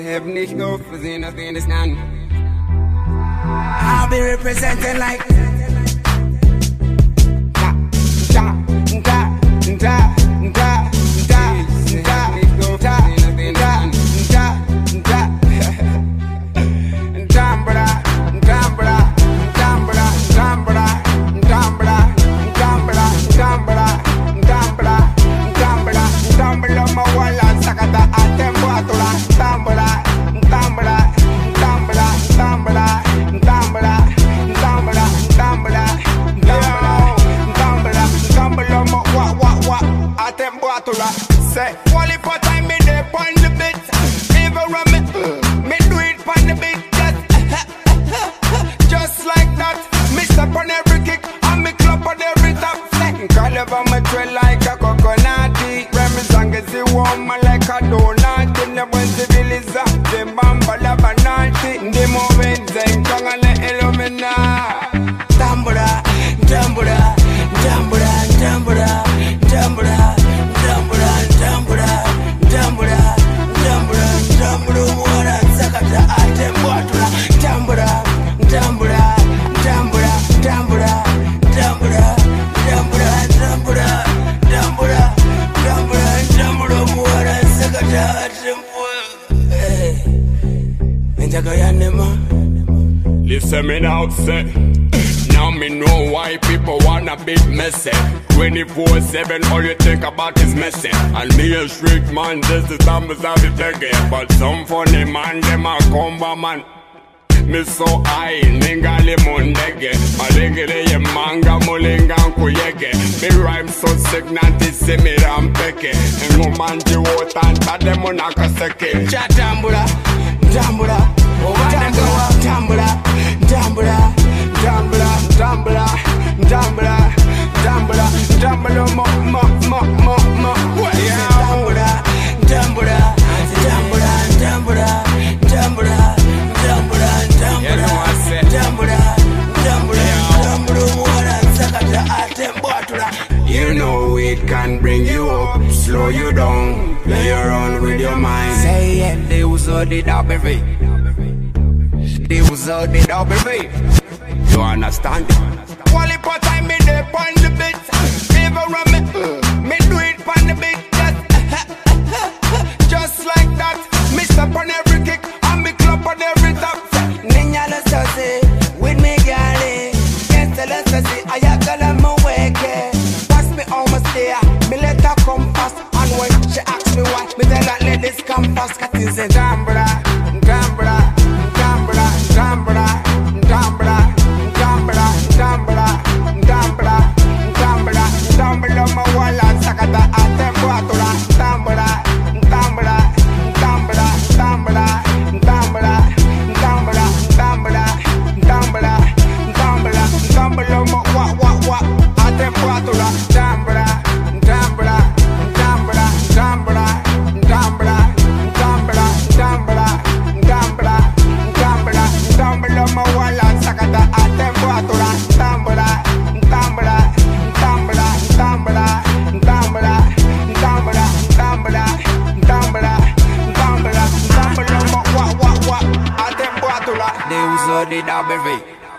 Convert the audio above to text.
have nicht nur für sie nach wenig nan. I'll be representing like say, Wally for time me there on the beat. Even run me do it on the beat. Just like that, me step on every kick and me clap on every tap. Call over my trail like a coconut. Remy song is the woman like a donut. In the ones the villas up, the bamba la banality. The moment they come and let illumina. Tambura, tambura, tambura, tambura, tambura. Listen me now, say. Now me know why people wanna be messy. 24/7, all you think about is messy. And me a street man, this is time to have it again. But some funny man, them a combo man. Me so high, ningali mundege. Malingere ye manga mulinga kuyege. Me rhyme so sick, nanti se me rampeke. Engo manji wotanta demo nakaseke. Chatambura, tambura, tambura, tambura, tambura, tambura, tambura, tambura, tambura, tambura, mo, mo, mo, mo, mo. Tambura, tambura, tambura, tambura, tambura, tambura, tambura, tambura, tambura, You know it can bring you up, slow you down, play around with your mind. Say it, they was all the double V. They was all the double V. You understand? Wally for time me there on the beat. Even run me do it on the beat. Just like that, me step on every kick and me clap on every tap. Niña la sauce, with me galley. Can't tell us to see, I got my wake. Pass me almost there, me let her come fast. And when she asks me why, me tell her let this come fast. Cause it's a jambra, jambra, jambra, jambra, jambra, jambra, jambra, jambra, jambra, jambra, my wallet, sakata, atempoatura, tambra, tambra, tambra, tambra, tambra, tambra, tambra, tambra, tambra, tambra, wa, atempoatura, tambra, tambra, tambra, tambra, tambra, tambra, tambra, tambra, tambra, tambra, my wallet, sakata, atempoatura, tambra, tambra, tambra, tambra, tambra, tambra, tambra, tambra, tambra, tambra, wa, atempoatura. They was all the double V.